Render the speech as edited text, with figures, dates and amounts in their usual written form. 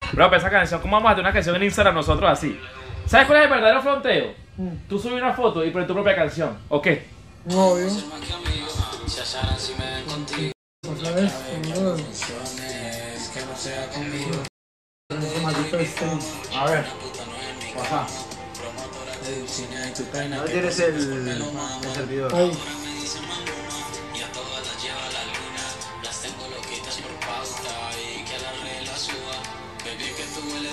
Bro, pero esa canción, ¿cómo vamos a hacer una canción en Instagram nosotros así? ¿Sabes cuál es el verdadero fronteo? Tú subes una foto y pones tu propia canción, ¿o qué? Obvio. Otra vez, A ver. Ajá. No tienes el servidor. ahí.